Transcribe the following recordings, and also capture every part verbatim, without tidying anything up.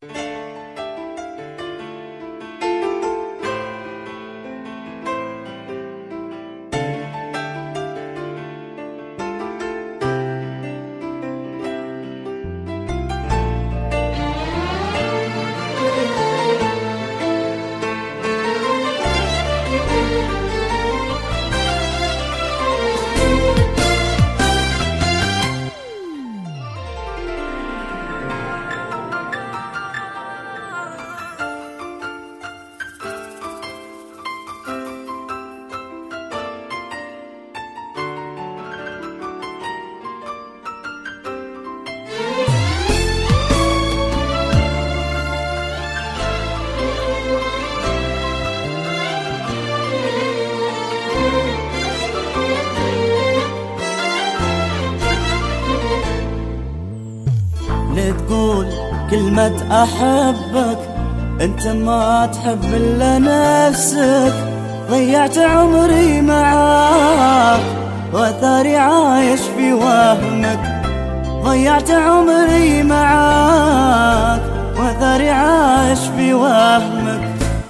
تقول كلمة أحبك أنت ما تحب إلا نفسك. ضيعت عمري معاك وثاري عايش في وهمك. ضيعت عمري معاك وثاري عايش في وهمك.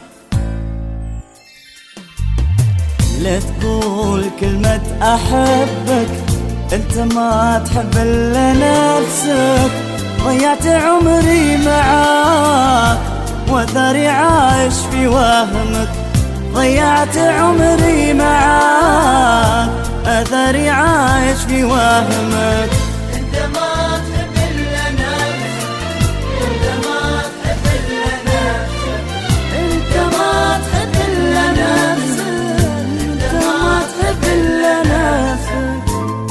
لا تقول كلمة أحبك أنت ما تحب إلا نفسك. ضيعت عمري معاك وثاري عايش في وهمك. ضيعت عمري معاك أثري عايش في وهمك. انت ما تحب إلا نفسك. انت ما تحب إلا نفسك. انت ما تحب إلا نفسك. انت ما تحب إلا نفسك.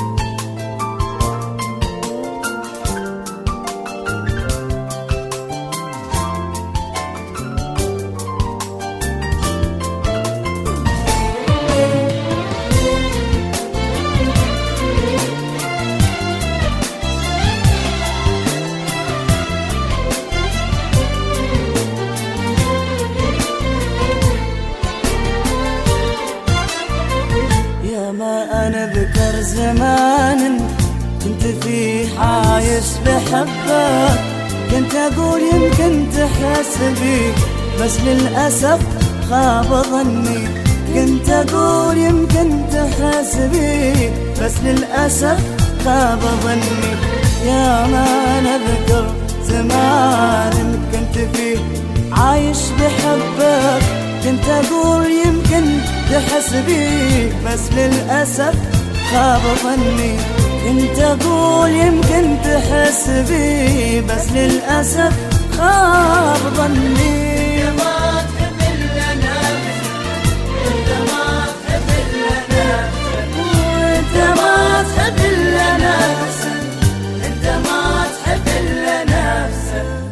ما أنا ذكر زمان كنت فيه عايش بحبك. كنت أقول يمكن تحس بي بس للأسف خاب ظني. كنت أقول يمكن تحس بي بس للأسف خاب ظني. يا ما أنا ذكر زمان كنت فيه عايش بحبك. كنت أقول يمكن تحس بي بس للأسف خاب ظني. كنت أقول يمكن تحس بي بس للأسف خاب ظني. انت ما تحب إلا نفسك. انت ما تحب إلا نفسك. وانت ما تحب إلا نفسك. انت ما تحب إلا نفسك.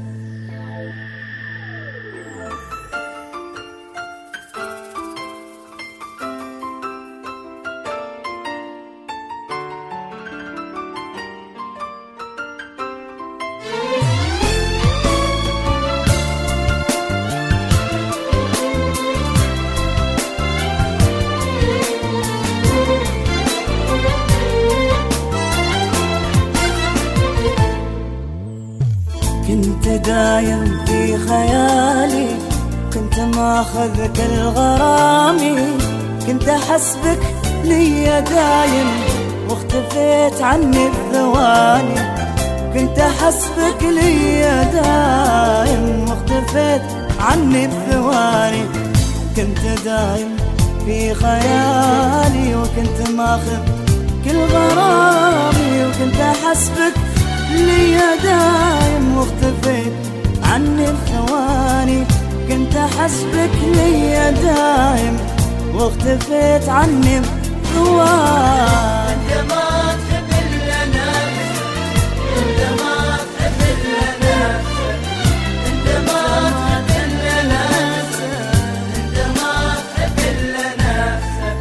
كنت دايم في خيالي كنت ماخذ كل غرامي. كنت أحسبك لي دايم واختفيت عني بثواني. كنت أحسبك لي دايم واختفيت عني بثواني. كنت دايم في خيالي وكنت ماخذ كل غرامي. وكنت أحسبك لي دايم واختفيت عني بثواني. كنت أحسبك لي دايم واختفيت عني بثواني. انت ما تحب إلا نفسك. انت ما تحب إلا نفسك. انت ما تحب إلا نفسك. انت ما تحب إلا نفسك.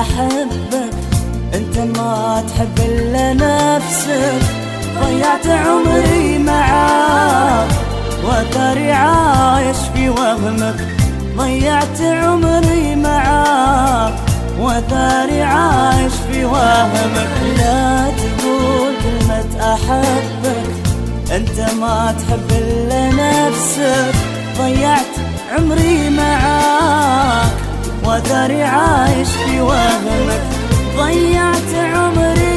أحبك أنت ما تحب إلا نفسك. ضيعت عمري معاك وترى عايش في وهمك. ضيعت عمري معاك وترى عايش في وهمك. لا تقول كلمة أحبك أنت ما تحب إلا نفسك. ضيعت عمري معاك وترى عايش في وهمك. ضيعت عمري